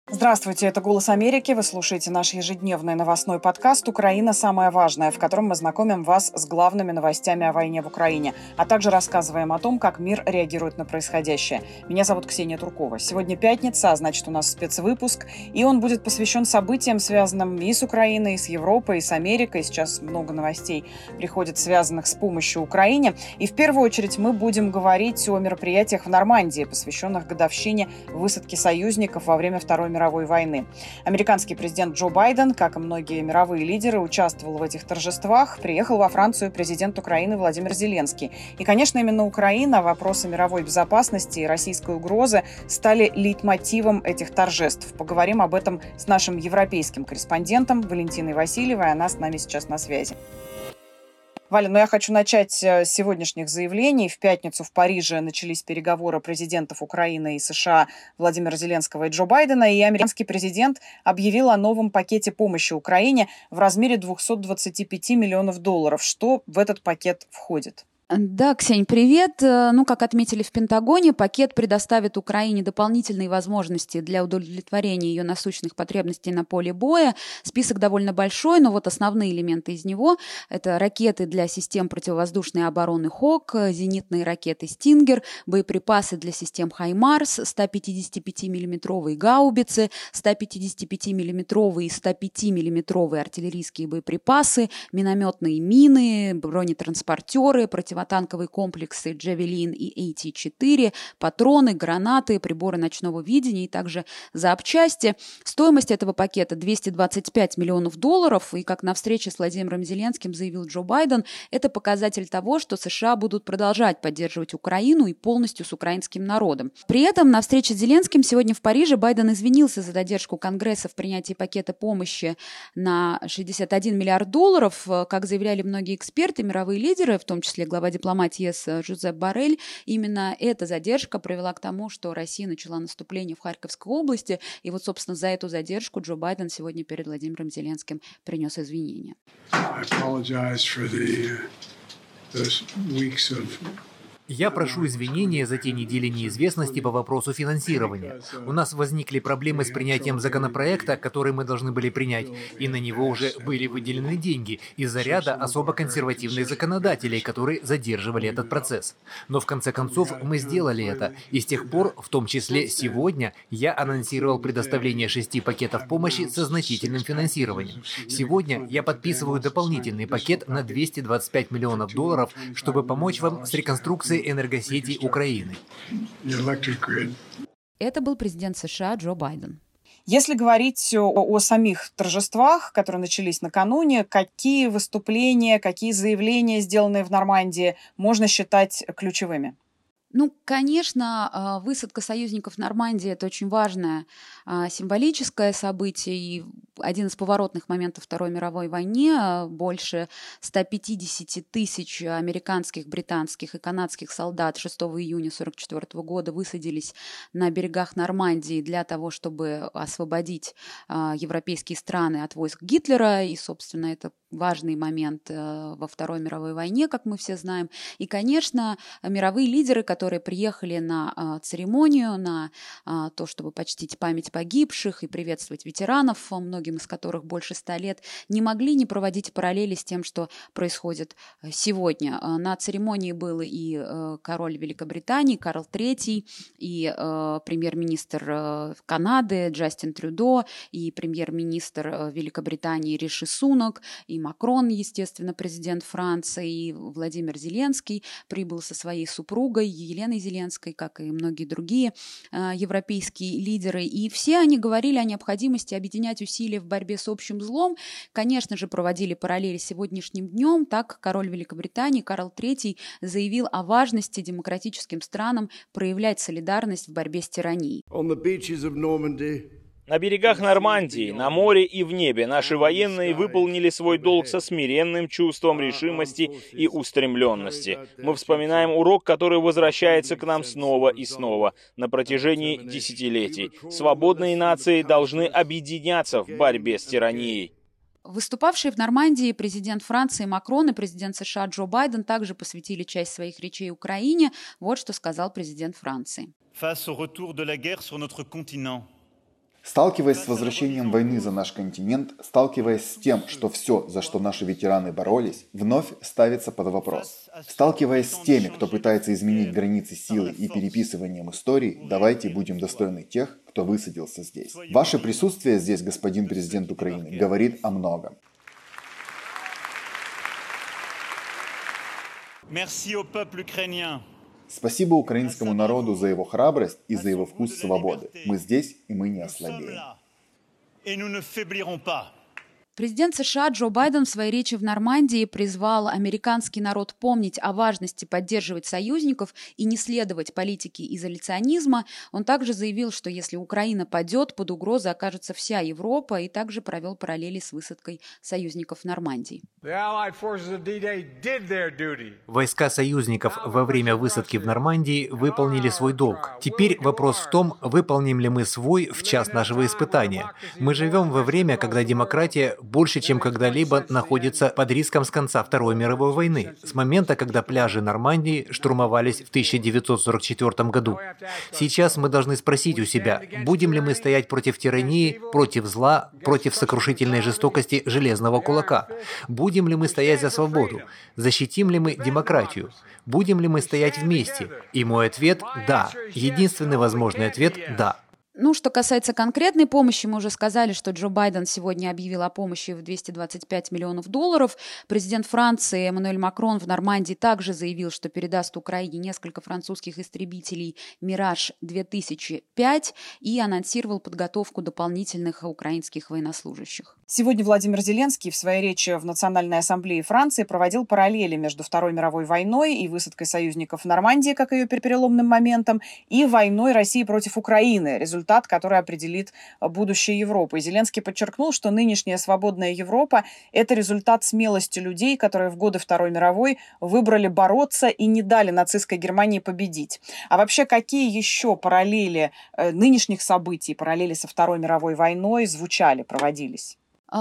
Здравствуйте, это «Голос Америки». Вы слушаете наш ежедневный новостной подкаст «Украина. Самое важное», в котором мы знакомим вас с главными новостями о войне в Украине, а также рассказываем о том, как мир реагирует на происходящее. Меня зовут Ксения Туркова. Сегодня пятница, а значит, у нас спецвыпуск, и он будет посвящен событиям, связанным и с Украиной, и с Европой, и с Америкой. Сейчас много новостей приходит, связанных с помощью Украине. И в первую очередь мы будем говорить о мероприятиях в Нормандии, посвященных годовщине высадки союзников во время Второй мировой войны. Американский президент Джо Байден, как и многие мировые лидеры, участвовал в этих торжествах. Приехал во Францию президент Украины Владимир Зеленский. И, конечно, именно Украина, вопросы мировой безопасности и российской угрозы стали лейтмотивом этих торжеств. Поговорим об этом с нашим европейским корреспондентом Валентиной Васильевой. Она с нами сейчас на связи. Валя, я хочу начать с сегодняшних заявлений. В пятницу в Париже начались переговоры президентов Украины и США Владимира Зеленского и Джо Байдена, и американский президент объявил о новом пакете помощи Украине в размере $225 миллионов. Что в этот пакет входит? Да, Ксень, привет. Как отметили в Пентагоне, пакет предоставит Украине дополнительные возможности для удовлетворения ее насущных потребностей на поле боя. Список довольно большой, но основные элементы из него – это ракеты для систем противовоздушной обороны «Хок», зенитные ракеты «Стингер», боеприпасы для систем «Хаймарс», 155-миллиметровые гаубицы, 155-миллиметровые и 105-миллиметровые артиллерийские боеприпасы, минометные мины, бронетранспортеры, противотанковые комплексы «Джавелин» и AT-4, патроны, гранаты, приборы ночного видения и также запчасти. Стоимость этого пакета $225 миллионов, и, как на встрече с Владимиром Зеленским заявил Джо Байден, это показатель того, что США будут продолжать поддерживать Украину и полностью с украинским народом. При этом на встрече с Зеленским сегодня в Париже Байден извинился за задержку Конгресса в принятии пакета помощи на $61 миллиард. Как заявляли многие эксперты, мировые лидеры, в том числе глава дипломатии ЕС Жозеп Боррель, именно эта задержка привела к тому, что Россия начала наступление в Харьковской области. И собственно, за эту задержку Джо Байден сегодня перед Владимиром Зеленским принес извинения. Я прошу извинения за те недели неизвестности по вопросу финансирования. У нас возникли проблемы с принятием законопроекта, который мы должны были принять, и на него уже были выделены деньги из-за ряда особо консервативных законодателей, которые задерживали этот процесс. Но в конце концов мы сделали это, и с тех пор, в том числе сегодня, я анонсировал предоставление 6 пакетов помощи со значительным финансированием. Сегодня я подписываю дополнительный пакет на $225 миллионов, чтобы помочь вам с реконструкцией энергосетей Украины. Это был президент США Джо Байден. Если говорить о самих торжествах, которые начались накануне, какие выступления, какие заявления, сделанные в Нормандии, можно считать ключевыми? Конечно, высадка союзников в Нормандии – это очень важное символическое событие и один из поворотных моментов Второй мировой войны. Больше 150 тысяч американских, британских и канадских солдат 6 июня 1944 года высадились на берегах Нормандии для того, чтобы освободить европейские страны от войск Гитлера. И, собственно, это важный момент во Второй мировой войне, как мы все знаем. И, конечно, мировые лидеры, которые приехали на церемонию, на то, чтобы почтить память погибших и приветствовать ветеранов, многим из которых больше 100 лет, не могли не проводить параллели с тем, что происходит сегодня. На церемонии был и король Великобритании Карл III, и премьер-министр Канады Джастин Трюдо, и премьер-министр Великобритании Риши Сунак, и Макрон, естественно, президент Франции, и Владимир Зеленский прибыл со своей супругой Еленой Зеленской, как и многие другие европейские лидеры. И все они говорили о необходимости объединять усилия в борьбе с общим злом. Конечно же, проводили параллели с сегодняшним днем. Так, король Великобритании Карл III заявил о важности демократическим странам проявлять солидарность в борьбе с тиранией. На берегах Нормандии, на море и в небе наши военные выполнили свой долг со смиренным чувством решимости и устремленности. Мы вспоминаем урок, который возвращается к нам снова и снова на протяжении десятилетий. Свободные нации должны объединяться в борьбе с тиранией. Выступавшие в Нормандии президент Франции Макрон и президент США Джо Байден также посвятили часть своих речей Украине. Вот что сказал президент Франции. Face au retour de la guerre sur notre continent. С Сталкиваясь с возвращением войны за наш континент, сталкиваясь с тем, что все, за что наши ветераны боролись, вновь ставится под вопрос. Сталкиваясь с теми, кто пытается изменить границы силы и переписыванием истории, давайте будем достойны тех, кто высадился здесь. Ваше присутствие здесь, господин президент Украины, говорит о многом. Спасибо украинскому народу за его храбрость и за его вкус свободы. Мы здесь, и мы не ослабеем. Президент США Джо Байден в своей речи в Нормандии призвал американский народ помнить о важности поддерживать союзников и не следовать политике изоляционизма. Он также заявил, что если Украина падет, под угрозой окажется вся Европа, и также провел параллели с высадкой союзников в Нормандии. Войска союзников во время высадки в Нормандии выполнили свой долг. Теперь вопрос в том, выполним ли мы свой в час нашего испытания. Мы живем во время, когда демократия больше, чем когда-либо, находится под риском с конца Второй мировой войны, с момента, когда пляжи Нормандии штурмовались в 1944 году. Сейчас мы должны спросить у себя, будем ли мы стоять против тирании, против зла, против сокрушительной жестокости железного кулака? Будем ли мы стоять за свободу? Защитим ли мы демократию? Будем ли мы стоять вместе? И мой ответ – да. Единственный возможный ответ – да. Что касается конкретной помощи, мы уже сказали, что Джо Байден сегодня объявил о помощи в $225 миллионов. Президент Франции Эммануэль Макрон в Нормандии также заявил, что передаст Украине несколько французских истребителей «Мираж-2005» и анонсировал подготовку дополнительных украинских военнослужащих. Сегодня Владимир Зеленский в своей речи в Национальной ассамблее Франции проводил параллели между Второй мировой войной и высадкой союзников в Нормандии, как ее переломным моментом, и войной России против Украины, результат, который определит будущее Европы. И Зеленский подчеркнул, что нынешняя свободная Европа – это результат смелости людей, которые в годы Второй мировой выбрали бороться и не дали нацистской Германии победить. А вообще, какие еще параллели нынешних событий, параллели со Второй мировой войной звучали, проводились?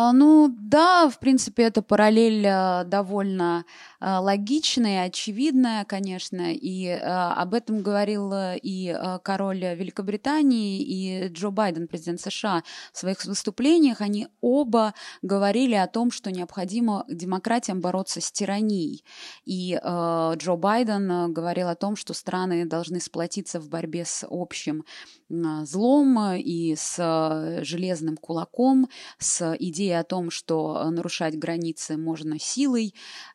Да, в принципе, эта параллель довольно логичная, очевидная, конечно, и об этом говорил и король Великобритании, и Джо Байден, президент США, в своих выступлениях. Они оба говорили о том, что необходимо демократиям бороться с тиранией. И Джо Байден говорил о том, что страны должны сплотиться в борьбе с общим злом и с железным кулаком, с идея о том, что нарушать границы можно силой,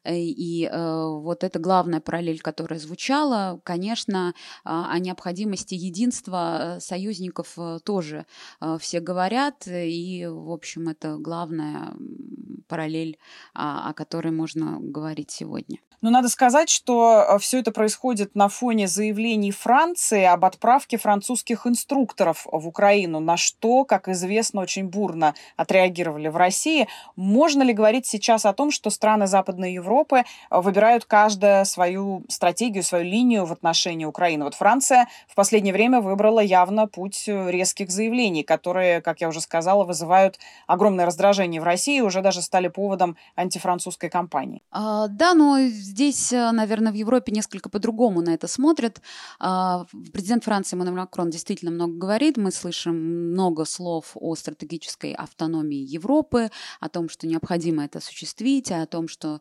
и вот это главная параллель, которая звучала. Конечно, о необходимости единства союзников тоже все говорят, и, в общем, это главная параллель, о которой можно говорить сегодня. Но надо сказать, что все это происходит на фоне заявлений Франции об отправке французских инструкторов в Украину, на что, как известно, очень бурно отреагировали в России. Можно ли говорить сейчас о том, что страны Западной Европы выбирают каждая свою стратегию, свою линию в отношении Украины? Вот Франция в последнее время выбрала явно путь резких заявлений, которые, как я уже сказала, вызывают огромное раздражение в России и уже даже стали поводом антифранцузской кампании. Да, но здесь, наверное, в Европе несколько по-другому на это смотрят. Президент Франции Эммануэль Макрон действительно много говорит. Мы слышим много слов о стратегической автономии Европы, о том, что необходимо это осуществить, о том, что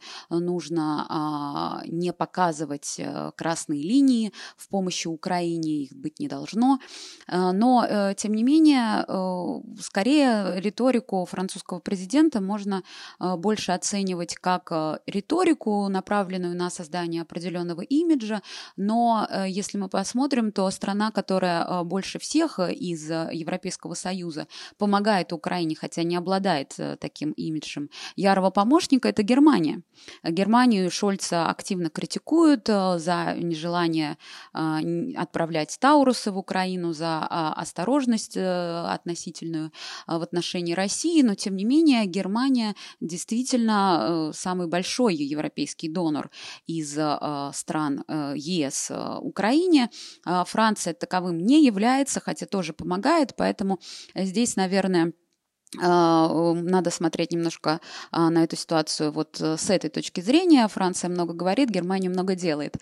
нужно не показывать красные линии в помощи Украине, их быть не должно. Но, тем не менее, скорее риторику французского президента можно больше оценивать как риторику, направленную на создание определенного имиджа, но если мы посмотрим, то страна, которая больше всех из Европейского Союза помогает Украине, хотя не обладает таким имиджем ярого помощника, это Германия. Германию Шольца активно критикуют за нежелание отправлять Таурусы в Украину, за осторожность относительную в отношении России, но тем не менее Германия действительно самый большой европейский донор из стран ЕС Украине. Франция таковым не является, хотя тоже помогает, поэтому здесь, наверное, надо смотреть немножко на эту ситуацию вот с этой точки зрения. Франция много говорит, Германия много делает.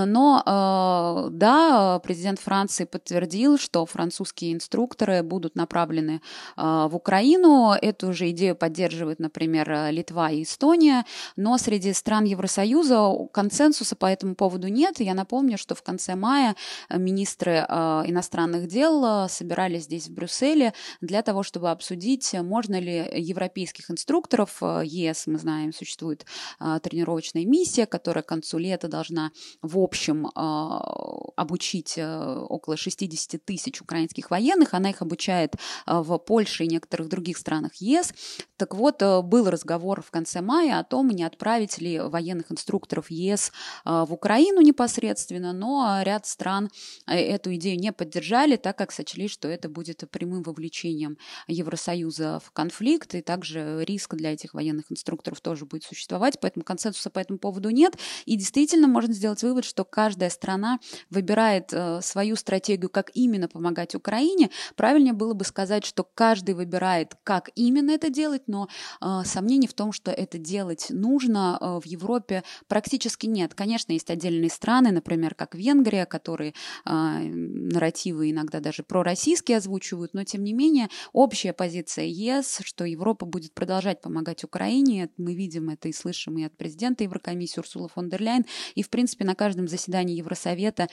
Но да, президент Франции подтвердил, что французские инструкторы будут направлены в Украину. Эту же идею поддерживают, например, Литва и Эстония. Но среди стран Евросоюза консенсуса по этому поводу нет. Я напомню, что в конце мая министры иностранных дел собирались здесь, в Брюсселе, для того, чтобы обсудить, можно ли европейских инструкторов, ЕС, мы знаем, существует тренировочная миссия, которая к концу лета должна в общем обучить около 60 тысяч украинских военных. Она их обучает в Польше и некоторых других странах ЕС. Так вот, был разговор в конце мая о том, не отправить ли военных инструкторов ЕС в Украину непосредственно, но ряд стран эту идею не поддержали, так как сочли, что это будет прямым вовлечением Евросоюза в конфликт, и также риск для этих военных инструкторов тоже будет существовать, поэтому консенсуса по этому поводу нет. И действительно можно сделать вывод, что каждая страна выбирает свою стратегию, как именно помогать Украине. Правильнее было бы сказать, что каждый выбирает, как именно это делать, но сомнений в том, что это делать нужно, в Европе практически нет. Конечно, есть отдельные страны, например, как Венгрия, которые нарративы иногда даже пророссийские озвучивают, но тем не менее общая позиция ЕС, что Европа будет продолжать помогать Украине. Мы видим это и слышим и от президента Еврокомиссии Урсулы фон дер Ляйен, и, в принципе, на каждом заседании Евросовета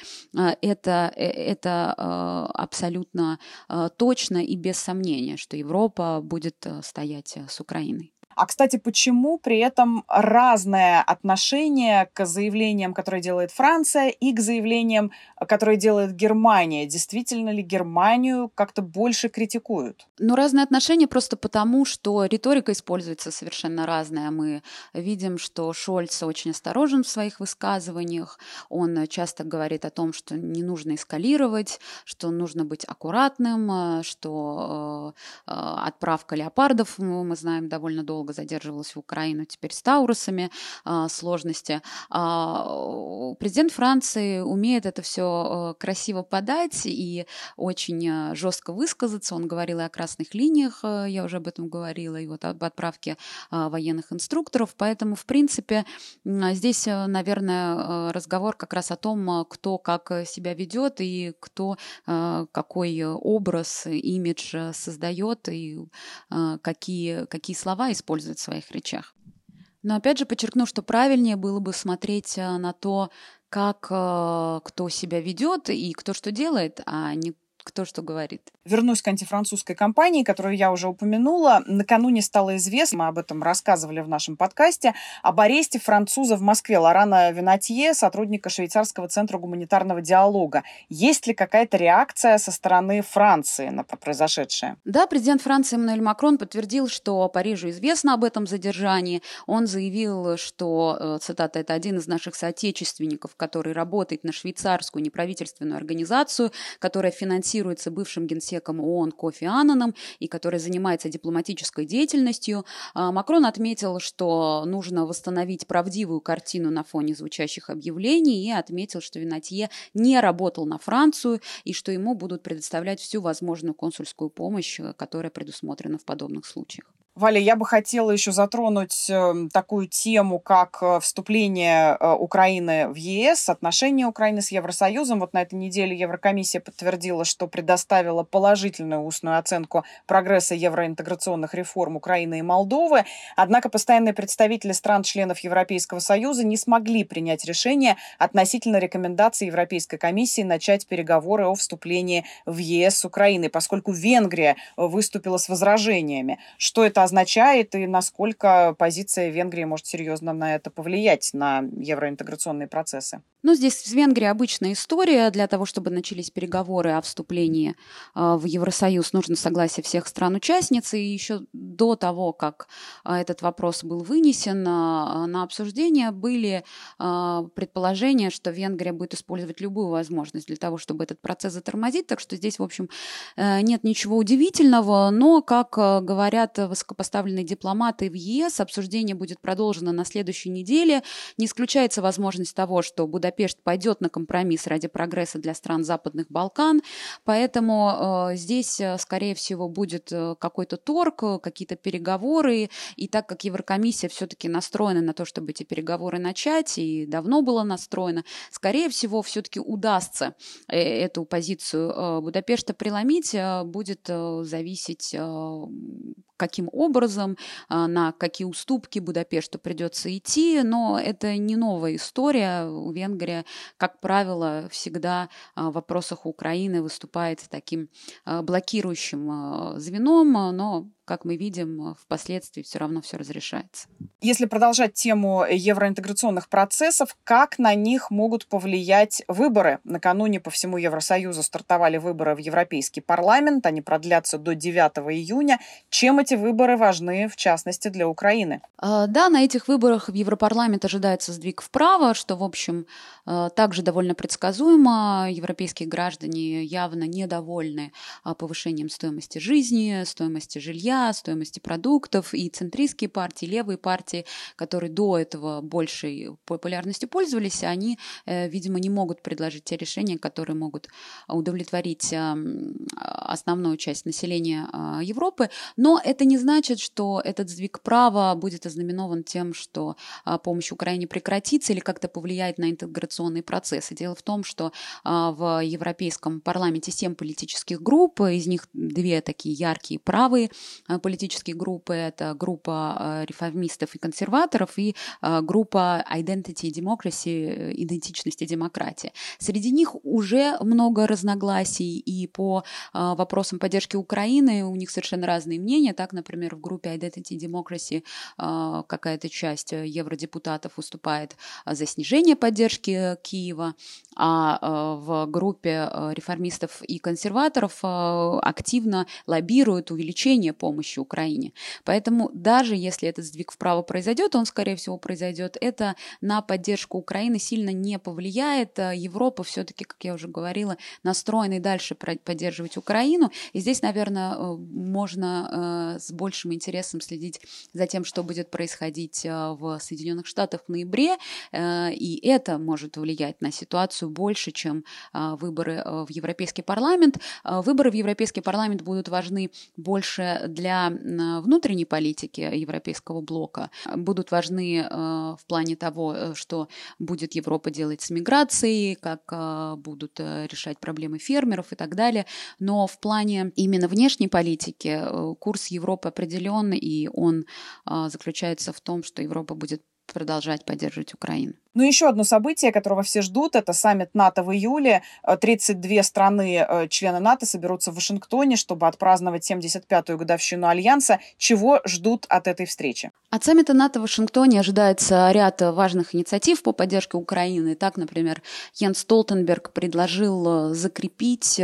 это абсолютно точно и без сомнения, что Европа будет стоять с Украиной. А, кстати, почему при этом разное отношение к заявлениям, которые делает Франция, и к заявлениям, которые делает Германия? Действительно ли Германию как-то больше критикуют? Ну, разные отношения просто потому, что риторика используется совершенно разная. Мы видим, что Шольц очень осторожен в своих высказываниях. Он часто говорит о том, что не нужно эскалировать, что нужно быть аккуратным, что отправка леопардов, мы знаем, довольно долго задерживалась в Украину, теперь с таурусами сложности. Президент Франции умеет это все красиво подать и очень жестко высказаться. Он говорил и о красных линиях, я уже об этом говорила, и вот об отправке военных инструкторов. Поэтому, в принципе, здесь, наверное, разговор как раз о том, кто как себя ведет и кто какой образ, имидж создает и какие слова использует в своих речах. Но опять же подчеркну, что правильнее было бы смотреть на то, как кто себя ведет и кто что делает, а не кто что говорит. Вернусь к антифранцузской кампании, которую я уже упомянула. Накануне стало известно, мы об этом рассказывали в нашем подкасте, об аресте француза в Москве Лорана Винатье, сотрудника швейцарского центра гуманитарного диалога. Есть ли какая-то реакция со стороны Франции на произошедшее? Да, президент Франции Эммануэль Макрон подтвердил, что Парижу известно об этом задержании. Он заявил, что, цитата, это один из наших соотечественников, который работает на швейцарскую неправительственную организацию, которая финансируется бывшим генсеком ООН Кофи Аннаном и который занимается дипломатической деятельностью. Макрон отметил, что нужно восстановить правдивую картину на фоне звучащих объявлений и отметил, что Винатье не работал на Францию и что ему будут предоставлять всю возможную консульскую помощь, которая предусмотрена в подобных случаях. Валя, я бы хотела еще затронуть такую тему, как вступление Украины в ЕС, отношения Украины с Евросоюзом. Вот на этой неделе Еврокомиссия подтвердила, что предоставила положительную устную оценку прогресса евроинтеграционных реформ Украины и Молдовы. Однако постоянные представители стран-членов Европейского Союза не смогли принять решение относительно рекомендаций Европейской комиссии начать переговоры о вступлении в ЕС с Украиной, поскольку Венгрия выступила с возражениями. Что это означает и насколько позиция Венгрии может серьезно на это повлиять, на евроинтеграционные процессы? Ну, здесь в Венгрии обычная история. Для того, чтобы начались переговоры о вступлении в Евросоюз, нужно согласие всех стран-участниц. И еще до того, как этот вопрос был вынесен на обсуждение, были предположения, что Венгрия будет использовать любую возможность для того, чтобы этот процесс затормозить. Так что здесь, в общем, нет ничего удивительного. Но, как говорят высокопоставленные дипломаты в ЕС, обсуждение будет продолжено на следующей неделе. Не исключается возможность того, что Будапешт пойдет на компромисс ради прогресса для стран Западных Балкан. Поэтому здесь, скорее всего, будет какой-то торг, какие-то переговоры. И так как Еврокомиссия все-таки настроена на то, чтобы эти переговоры начать, и давно была настроена, скорее всего, все-таки удастся эту позицию Будапешта преломить. Будет зависеть, каким образом, на какие уступки Будапешту придется идти, но это не новая история. Венгрия, как правило, всегда в вопросах Украины выступает таким блокирующим звеном, но, как мы видим, впоследствии все равно все разрешается. Если продолжать тему евроинтеграционных процессов, как на них могут повлиять выборы? Накануне по всему Евросоюзу стартовали выборы в Европейский парламент, они продлятся до 9 июня. Чем эти выборы важны, в частности, для Украины? Да, на этих выборах в Европарламент ожидается сдвиг вправо, что, в общем, также довольно предсказуемо. Европейские граждане явно недовольны повышением стоимости жизни, стоимости жилья, стоимости продуктов, и центристские партии, левые партии, которые до этого большей популярностью пользовались, они, видимо, не могут предложить те решения, которые могут удовлетворить основную часть населения Европы. Но это не значит, что этот сдвиг вправо будет ознаменован тем, что помощь Украине прекратится или как-то повлияет на интеграционные процессы. Дело в том, что в Европейском парламенте 7 политических групп, из них 2 такие яркие правые политические группы. Это группа реформистов и консерваторов и группа Identity и Democracy, идентичность и демократия. Среди них уже много разногласий, и по вопросам поддержки Украины у них совершенно разные мнения. Так, например, в группе Identity и Democracy какая-то часть евродепутатов выступает за снижение поддержки Киева, а в группе реформистов и консерваторов активно лоббируют увеличение помощи Украине. Поэтому даже если этот сдвиг вправо произойдет, он, скорее всего, произойдет, это на поддержку Украины сильно не повлияет. Европа все-таки, как я уже говорила, настроена и дальше поддерживать Украину. И здесь, наверное, можно с большим интересом следить за тем, что будет происходить в Соединенных Штатах в ноябре, и это может влиять на ситуацию больше, чем выборы в Европейский парламент. Выборы в Европейский парламент будут важны больше для внутренней политики европейского блока, будут важны в плане того, что будет Европа делать с миграцией, как будут решать проблемы фермеров и так далее. Но в плане именно внешней политики курс Европы определен, и он заключается в том, что Европа будет продолжать поддерживать Украину. Ну, еще одно событие, которого все ждут, это саммит НАТО в июле. 32 страны, члены НАТО, соберутся в Вашингтоне, чтобы отпраздновать 75-ю годовщину Альянса. Чего ждут от этой встречи? От саммита НАТО в Вашингтоне ожидается ряд важных инициатив по поддержке Украины. Так, например, Йенс Столтенберг предложил закрепить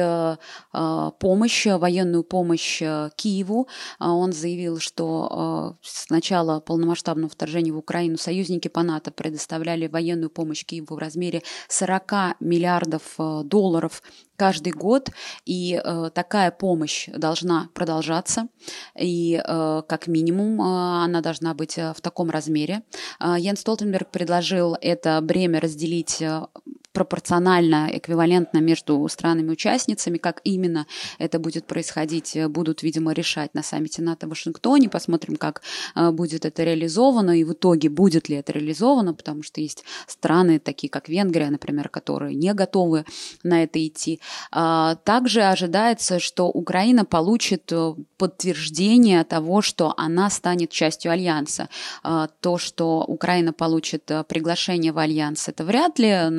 помощь, военную помощь Киеву. Он заявил, что с начала полномасштабного вторжения в Украину союзники по НАТО предоставляли военную помощь Киеву в размере 40 миллиардов долларов каждый год, и такая помощь должна продолжаться, и как минимум она должна быть в таком размере. Йенс Столтенберг предложил это бремя разделить пропорционально, эквивалентно между странами-участницами. Как именно это будет происходить, будут, видимо, решать на саммите НАТО в Вашингтоне. Посмотрим, как будет это реализовано, и в итоге будет ли это реализовано, потому что есть страны, такие как Венгрия, например, которые не готовы на это идти. Также ожидается, что Украина получит подтверждение того, что она станет частью Альянса. То, что Украина получит приглашение в Альянс, это вряд ли. На этом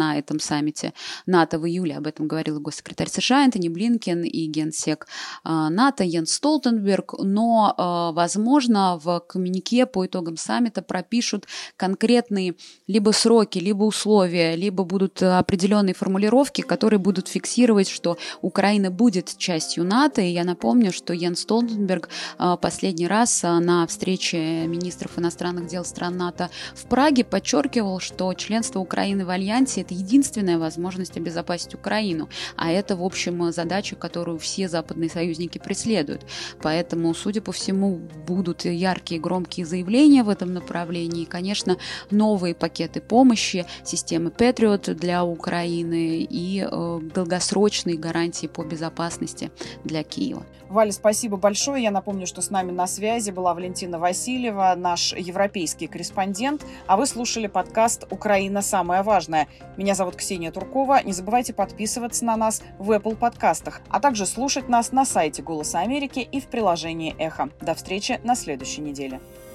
саммите НАТО в июле. Об этом говорил госсекретарь США Энтони Блинкен и генсек НАТО Йенс Столтенберг. Но, возможно, в коммюнике по итогам саммита пропишут конкретные либо сроки, либо условия, либо будут определенные формулировки, которые будут фиксировать, что Украина будет частью НАТО. И я напомню, что Йенс Столтенберг последний раз на встрече министров иностранных дел стран НАТО в Праге подчеркивал, что членство Украины в Альянсе – это единственная возможность обезопасить Украину, а это, в общем, задача, которую все западные союзники преследуют. Поэтому, судя по всему, будут яркие, громкие заявления в этом направлении. И, конечно, новые пакеты помощи, системы Patriot для Украины и долгосрочные гарантии по безопасности для Киева. Валя, спасибо большое. Я напомню, что с нами на связи была Валентина Васильева, наш европейский корреспондент, а вы слушали подкаст «Украина. Самое важное». Меня зовут Ксения Туркова. Не забывайте подписываться на нас в Apple подкастах, а также слушать нас на сайте «Голоса Америки» и в приложении «Эхо». До встречи на следующей неделе.